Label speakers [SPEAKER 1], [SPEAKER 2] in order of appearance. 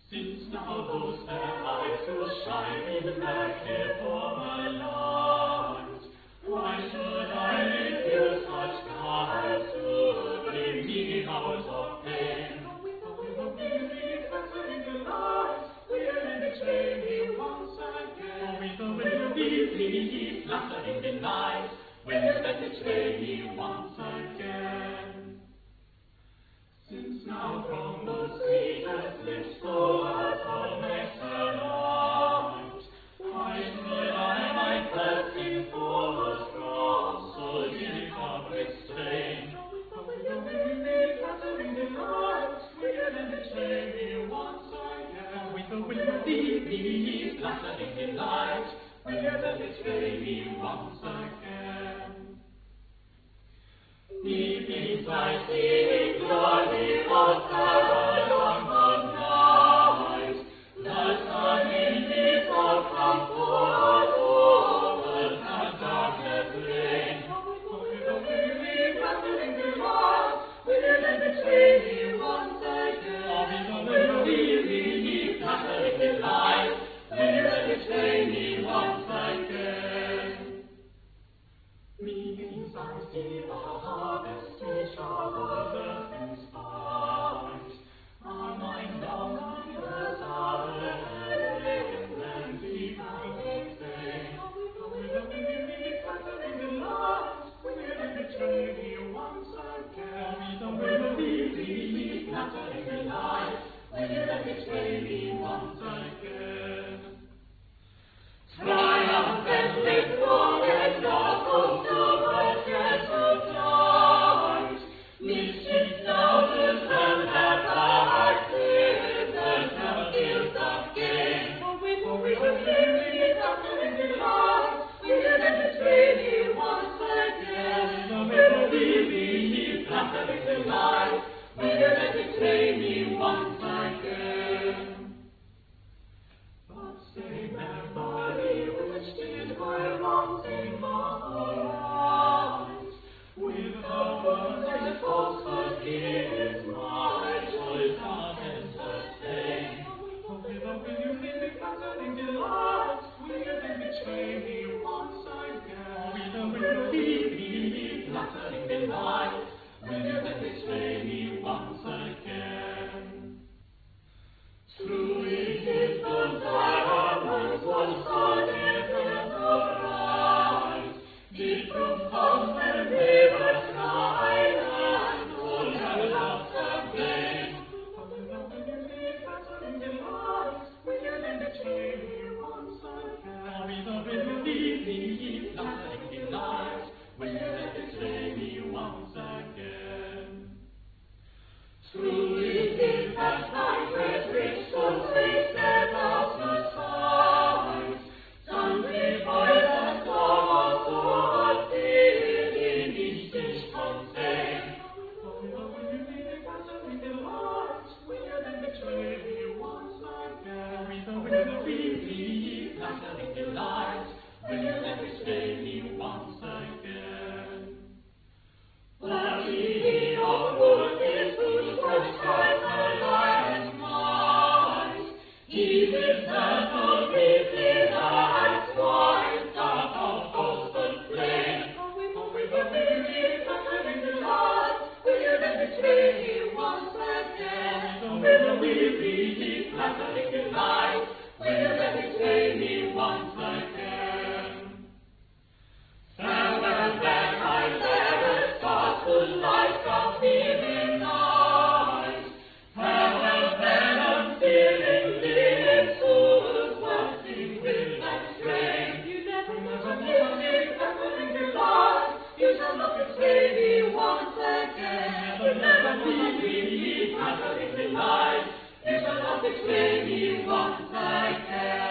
[SPEAKER 1] Since now those fair eyes will shine in mercy for my light, why should I refuse such cares to bring me out of pain? With the light, will betray me once again. With the will flattering delight, will betray me once again. Since now from the sweetest lips go out all excellent, why should I my thirsting fullest from so deep of restraint? With the willing flattering delight, will betray me once again. With the willing flattering delight, will betray me once again. Methinks I see in glory of heaven the night, the sun in his own comfort over the darkness reign. With the willing flattering delight, will betray me once again. With the willing flattering delight, will betray me once again. Methinks I see the harvest which showers earth and skies. Our minds long on earth are ahead, and deep are exhaled. With the willing flattering delight, will betray me once again. With the willing flattering delight, will betray me once again. Triumphantly forward, not to forget to die. Mischief thousands have acted, and have guilt of gain. For with the willing flattering delight, will betray me once again. With the willing flattering delight, will betray me once again. But say memory, which did my wrongs in my eyes, with the words and falsehood gives my joys not entertain. With the willing flattering delight, will betray me once again. With the willing flattering delight, will betray me once again. True it is the diamonds once sought in the rise, did prove false and never tried, and all have lost and blame. With the willing flattering delight, will betray me once again. With the willing flattering delight, will betray me once again. True it is that my rich souls we set out to sight, sundry voice and sorrow so in each dish contain. With the willing flattering delight, will betray me once again. With the willing flattering delight, will betray me once again. Worthy of worth is who shall strive for lion's might. He deserves no pity that swine, dark of ghost and flame. With the willing flattering delight, will betray me once again. With the willing flattering delight, will betray me once again. Farewell then, I bearers, God, whose life doth me deny. Farewell then, unfeeling lips, whose words in will and strain. You never willing flattering delight, you shall not betray me once again. You never willing flattering delight, you shall not betray me once again.